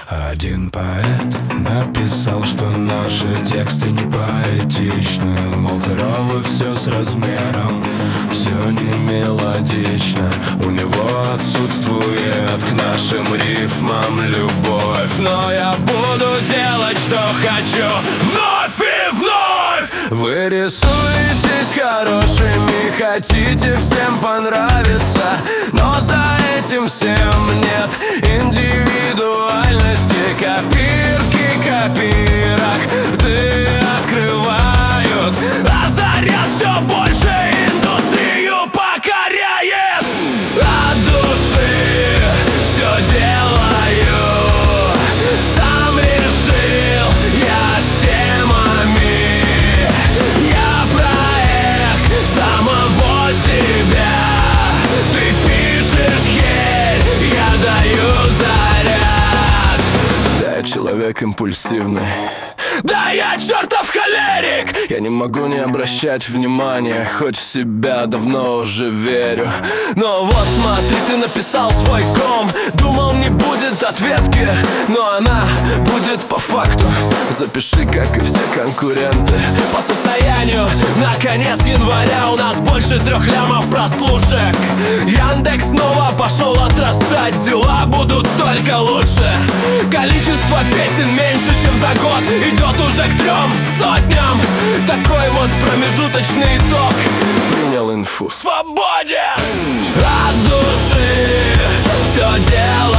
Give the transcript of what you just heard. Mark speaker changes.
Speaker 1: Один поэт написал, что наши тексты не поэтичны. Мол, херово все с размером, все не мелодично. У него отсутствует к нашим рифмам любовь. Но я буду делать, что хочу, вновь и вновь. Вы рисуетесь хорошими, хотите всем понравиться, но за этим всем нет индивидуальности. Копирки копирок рты открывают, озарят все больше, индустрию покоряет. От души все делаю, сам решил я с темами. Я проект самого себя. Ты пишешь херь, я даю заряд. Да, я человек импульсивный. Да, я чертов холерик. Я не могу не обращать внимания, хоть в себя давно уже верю. Но вот смотри, ты написал свой ком. Думал, не будет ответки, но она будет по факту. Запиши, как и все конкуренты. По состоянию на конец января у нас больше 3 лямов прослушек. Яндекс снова пошел отрастать, дела будут только лучше. Количество песен меньше, чем за год, идет уже к 3 сотням. Такой вот промежуточный итог. Принял инфу, свободен. От души все делаю,